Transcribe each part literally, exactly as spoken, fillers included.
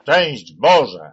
Szczęść Boże!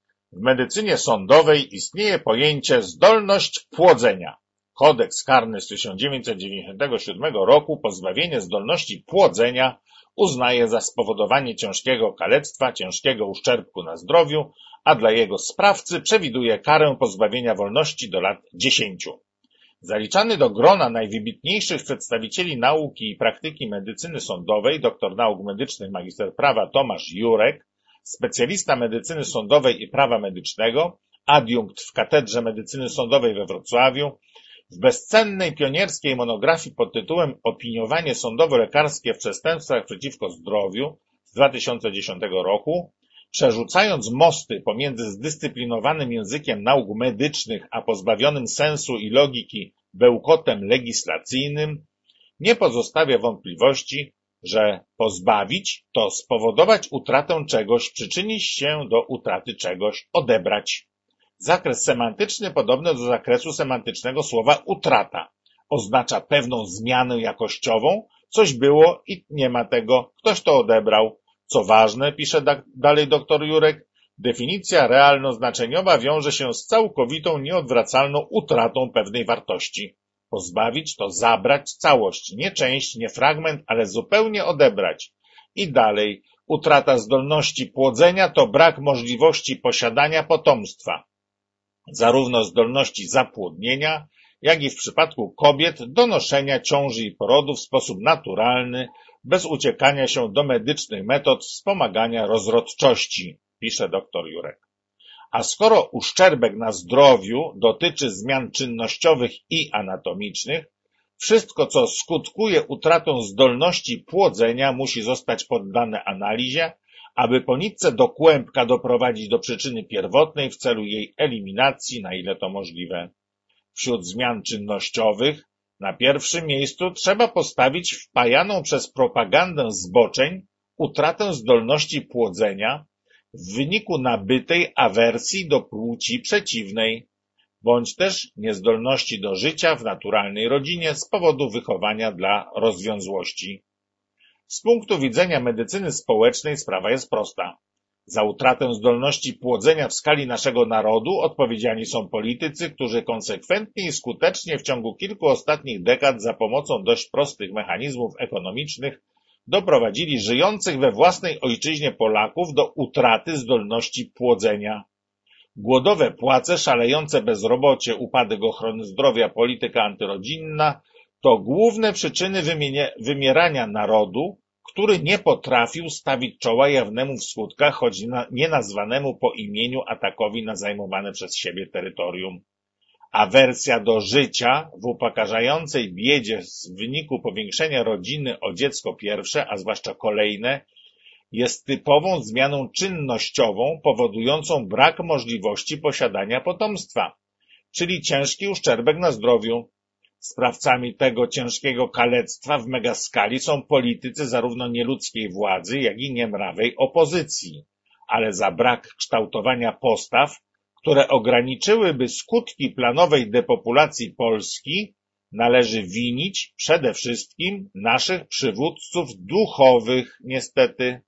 W medycynie sądowej istnieje pojęcie zdolność płodzenia. Kodeks karny z tysiąc dziewięćset dziewięćdziesiątego siódmego roku pozbawienie zdolności płodzenia uznaje za spowodowanie ciężkiego kalectwa, ciężkiego uszczerbku na zdrowiu, a dla jego sprawcy przewiduje karę pozbawienia wolności do lat dziesięciu. Zaliczany do grona najwybitniejszych przedstawicieli nauki i praktyki medycyny sądowej, doktor nauk medycznych, magister prawa Tomasz Jurek, specjalista medycyny sądowej i prawa medycznego, adiunkt w Katedrze Medycyny Sądowej we Wrocławiu, w bezcennej pionierskiej monografii pod tytułem Opiniowanie sądowo-lekarskie w przestępstwach przeciwko zdrowiu z dwa tysiące dziesiątego roku, przerzucając mosty pomiędzy zdyscyplinowanym językiem nauk medycznych a pozbawionym sensu i logiki bełkotem legislacyjnym, nie pozostawia wątpliwości, że pozbawić to spowodować utratę czegoś, przyczynić się do utraty czegoś, odebrać. Zakres semantyczny podobny do zakresu semantycznego słowa utrata. Oznacza pewną zmianę jakościową, coś było i nie ma tego, ktoś to odebrał. Co ważne, pisze da dalej dr Jurek, definicja realno-znaczeniowa wiąże się z całkowitą, nieodwracalną utratą pewnej wartości. Pozbawić to zabrać całość, nie część, nie fragment, ale zupełnie odebrać. I dalej, utrata zdolności płodzenia to brak możliwości posiadania potomstwa. Zarówno zdolności zapłodnienia, jak i w przypadku kobiet donoszenia ciąży i porodu w sposób naturalny, bez uciekania się do medycznych metod wspomagania rozrodczości, pisze dr Jurek. A skoro uszczerbek na zdrowiu dotyczy zmian czynnościowych i anatomicznych, wszystko, co skutkuje utratą zdolności płodzenia, musi zostać poddane analizie, aby po nitce do kłębka doprowadzić do przyczyny pierwotnej w celu jej eliminacji, na ile to możliwe. Wśród zmian czynnościowych na pierwszym miejscu trzeba postawić wpajaną przez propagandę zboczeń utratę zdolności płodzenia w wyniku nabytej awersji do płci przeciwnej, bądź też niezdolności do życia w naturalnej rodzinie z powodu wychowania dla rozwiązłości. Z punktu widzenia medycyny społecznej sprawa jest prosta. Za utratę zdolności płodzenia w skali naszego narodu odpowiedzialni są politycy, którzy konsekwentnie i skutecznie w ciągu kilku ostatnich dekad za pomocą dość prostych mechanizmów ekonomicznych doprowadzili żyjących we własnej ojczyźnie Polaków do utraty zdolności płodzenia. Głodowe płace, szalejące bezrobocie, upadek ochrony zdrowia, polityka antyrodzinna to główne przyczyny wymierania narodu, który nie potrafił stawić czoła jawnemu w skutkach, choć nie nazwanemu po imieniu atakowi na zajmowane przez siebie terytorium. Awersja do życia w upokarzającej biedzie z wyniku powiększenia rodziny o dziecko pierwsze, a zwłaszcza kolejne, jest typową zmianą czynnościową powodującą brak możliwości posiadania potomstwa, czyli ciężki uszczerbek na zdrowiu. Sprawcami tego ciężkiego kalectwa w megaskali są politycy zarówno nieludzkiej władzy, jak i niemrawej opozycji, ale za brak kształtowania postaw, które ograniczyłyby skutki planowej depopulacji Polski, należy winić przede wszystkim naszych przywódców duchowych, niestety.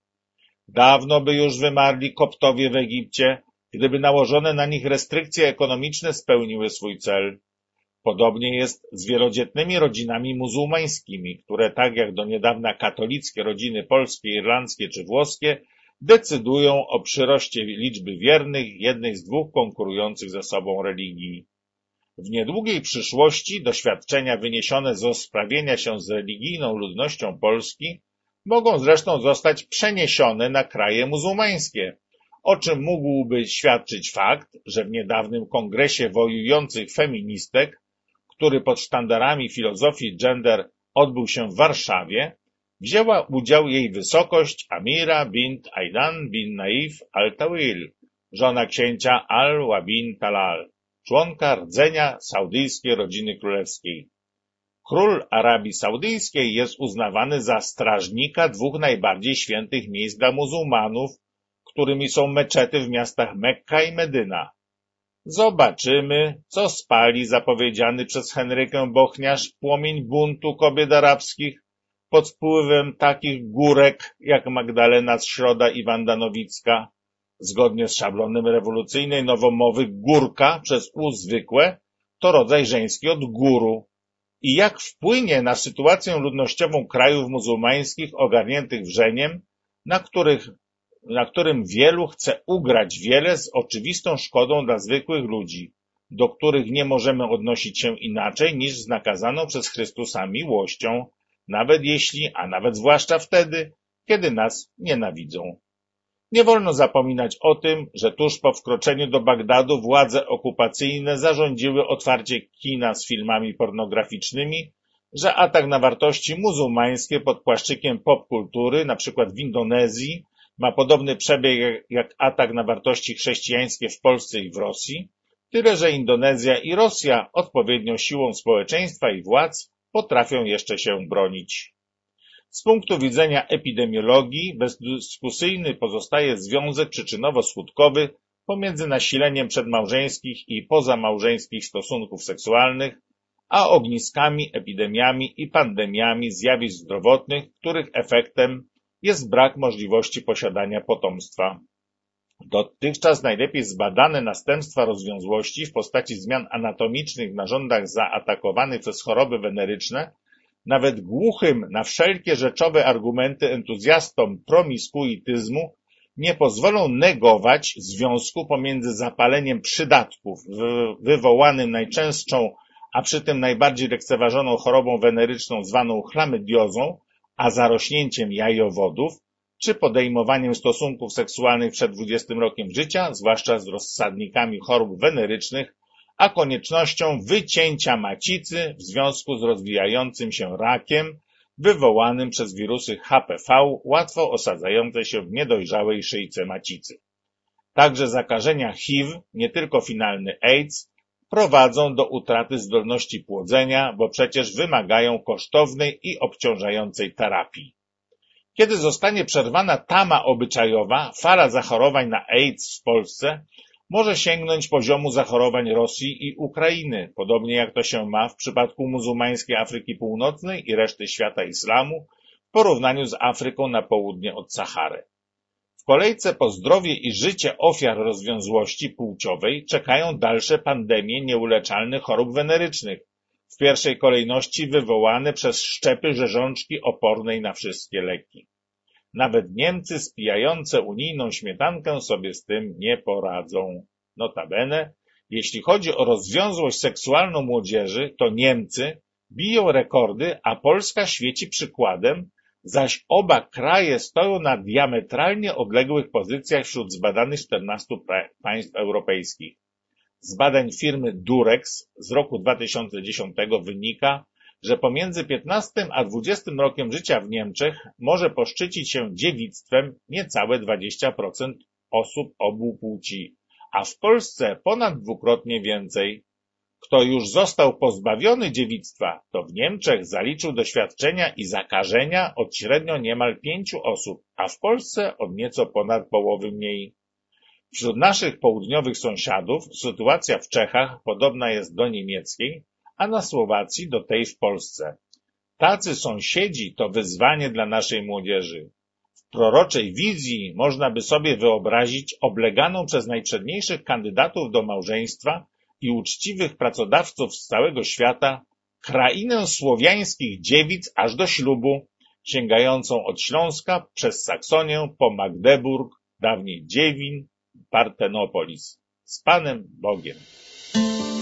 Dawno by już wymarli Koptowie w Egipcie, gdyby nałożone na nich restrykcje ekonomiczne spełniły swój cel. Podobnie jest z wielodzietnymi rodzinami muzułmańskimi, które tak jak do niedawna katolickie rodziny polskie, irlandzkie czy włoskie decydują o przyroście liczby wiernych jednej z dwóch konkurujących ze sobą religii. W niedługiej przyszłości doświadczenia wyniesione z rozprawienia się z religijną ludnością Polski mogą zresztą zostać przeniesione na kraje muzułmańskie, o czym mógłby świadczyć fakt, że w niedawnym kongresie wojujących feministek, który pod sztandarami filozofii gender odbył się w Warszawie, wzięła udział jej wysokość Amira bint Aidan bin Naif al-Tawil, żona księcia al-Wa bin Talal, członka rdzenia saudyjskiej rodziny królewskiej. Król Arabii Saudyjskiej jest uznawany za strażnika dwóch najbardziej świętych miejsc dla muzułmanów, którymi są meczety w miastach Mekka i Medyna. Zobaczymy, co spali zapowiedziany przez Henrykę Bochniarz płomień buntu kobiet arabskich pod wpływem takich górek jak Magdalena Środa i Wanda Nowicka. Zgodnie z szablonem rewolucyjnej nowomowy górka przez u zwykłe to rodzaj żeński od guru. I jak wpłynie na sytuację ludnościową krajów muzułmańskich ogarniętych wrzeniem, na, których, na którym wielu chce ugrać wiele z oczywistą szkodą dla zwykłych ludzi, do których nie możemy odnosić się inaczej niż z nakazaną przez Chrystusa miłością, nawet jeśli, a nawet zwłaszcza wtedy, kiedy nas nienawidzą. Nie wolno zapominać o tym, że tuż po wkroczeniu do Bagdadu władze okupacyjne zarządziły otwarcie kina z filmami pornograficznymi, że atak na wartości muzułmańskie pod płaszczykiem popkultury, na przykład w Indonezji, ma podobny przebieg jak atak na wartości chrześcijańskie w Polsce i w Rosji, tyle że Indonezja i Rosja odpowiednią siłą społeczeństwa i władz potrafią jeszcze się bronić. Z punktu widzenia epidemiologii bezdyskusyjny pozostaje związek przyczynowo-skutkowy pomiędzy nasileniem przedmałżeńskich i pozamałżeńskich stosunków seksualnych, a ogniskami, epidemiami i pandemiami zjawisk zdrowotnych, których efektem jest brak możliwości posiadania potomstwa. Dotychczas najlepiej zbadane następstwa rozwiązłości w postaci zmian anatomicznych w narządach zaatakowanych przez choroby weneryczne nawet głuchym na wszelkie rzeczowe argumenty entuzjastom promiskuityzmu nie pozwolą negować związku pomiędzy zapaleniem przydatków wywołanym najczęstszą, a przy tym najbardziej lekceważoną chorobą weneryczną zwaną chlamydiozą, a zarośnięciem jajowodów, czy podejmowaniem stosunków seksualnych przed dwudziestym rokiem życia, zwłaszcza z rozsadnikami chorób wenerycznych, a koniecznością wycięcia macicy w związku z rozwijającym się rakiem wywołanym przez wirusy H P V łatwo osadzające się w niedojrzałej szyjce macicy. Także zakażenia H I V, nie tylko finalny AIDS, prowadzą do utraty zdolności płodzenia, bo przecież wymagają kosztownej i obciążającej terapii. Kiedy zostanie przerwana tama obyczajowa, fala zachorowań na AIDS w Polsce może sięgnąć poziomu zachorowań Rosji i Ukrainy, podobnie jak to się ma w przypadku muzułmańskiej Afryki Północnej i reszty świata islamu w porównaniu z Afryką na południe od Sahary. W kolejce po zdrowie i życie ofiar rozwiązłości płciowej czekają dalsze pandemie nieuleczalnych chorób wenerycznych, w pierwszej kolejności wywołane przez szczepy rzeżączki opornej na wszystkie leki. Nawet Niemcy spijające unijną śmietankę sobie z tym nie poradzą. Notabene, jeśli chodzi o rozwiązłość seksualną młodzieży, to Niemcy biją rekordy, a Polska świeci przykładem, zaś oba kraje stoją na diametralnie odległych pozycjach wśród zbadanych czternastu państw europejskich. Z badań firmy Durex z roku dwa tysiące dziesiątego wynika, że pomiędzy piętnastym a dwudziestym rokiem życia w Niemczech może poszczycić się dziewictwem niecałe dwadzieścia procent osób obu płci, a w Polsce ponad dwukrotnie więcej. Kto już został pozbawiony dziewictwa, to w Niemczech zaliczył doświadczenia i zakażenia od średnio niemal pięciu osób, a w Polsce od nieco ponad połowy mniej. Wśród naszych południowych sąsiadów sytuacja w Czechach podobna jest do niemieckiej, a na Słowacji do tej w Polsce. Tacy sąsiedzi to wyzwanie dla naszej młodzieży. W proroczej wizji można by sobie wyobrazić obleganą przez najprzedniejszych kandydatów do małżeństwa i uczciwych pracodawców z całego świata krainę słowiańskich dziewic aż do ślubu, sięgającą od Śląska przez Saksonię po Magdeburg, dawniej Dziewin, Partenopolis. Z Panem Bogiem.